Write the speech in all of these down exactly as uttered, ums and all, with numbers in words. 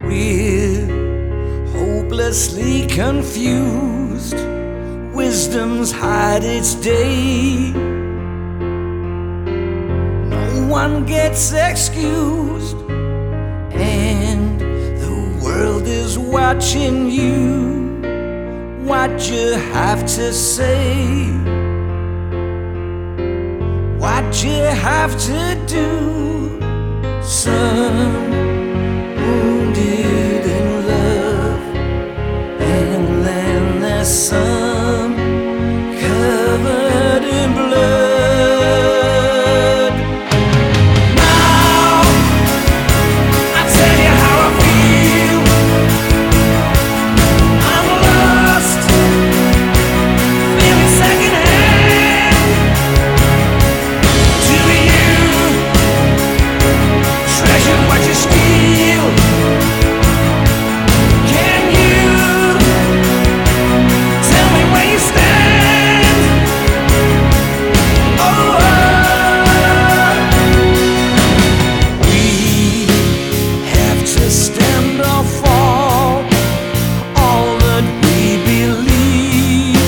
We're hopelessly confused. Wisdom's hide its day. No one gets excused, and the world is watching you. What you have to say, what you have to do. Some wounded in love, and then there's some covered in blood. Now I tell you how I feel. I'm lost, feeling secondhand. Do you treasure what you steal? Can you tell me where you stand? Oh, we have to stand or fall, all that we believe,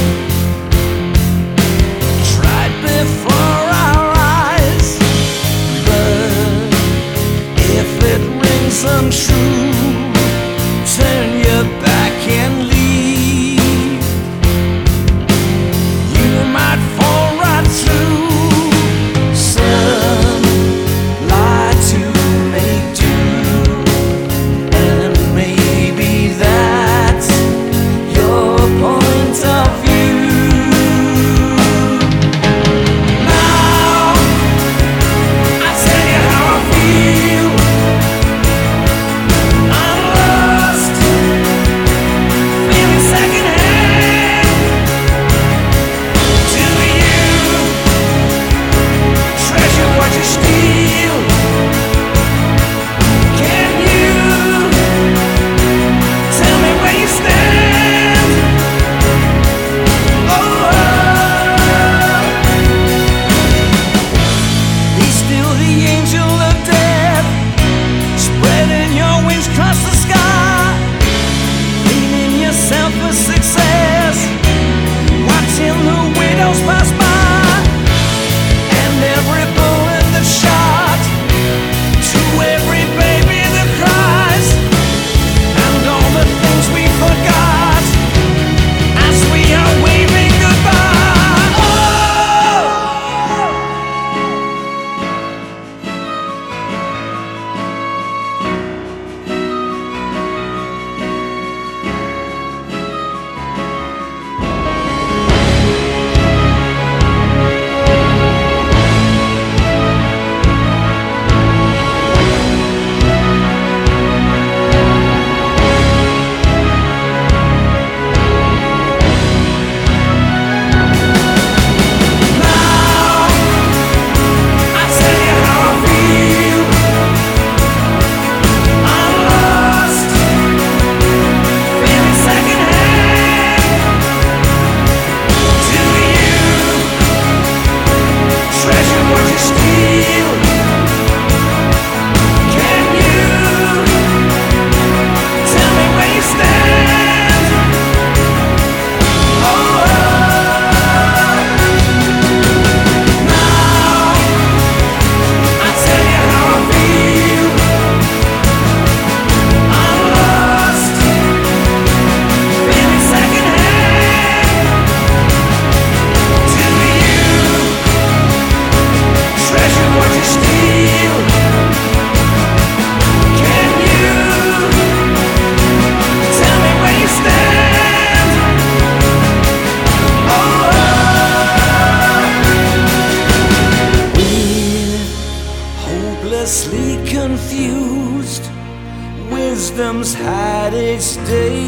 tried before our eyes, but if it rings untrue, turn your back and leave. You might fall right through. Some lie to make do, and maybe that's your point of view. Now I tell you how I feel. I'm lost, feeling secondhand. Do you treasure what you steal? Can you tell me where you stand? Oh, be still the angel of death, spreading your wings across the sky, leaning yourself for success, watching the widows pass by, and every bullet that's shot, to every baby that cries, and all the things we forgot as we are waving goodbye. Oh! Hopelessly confused, wisdom's had its day.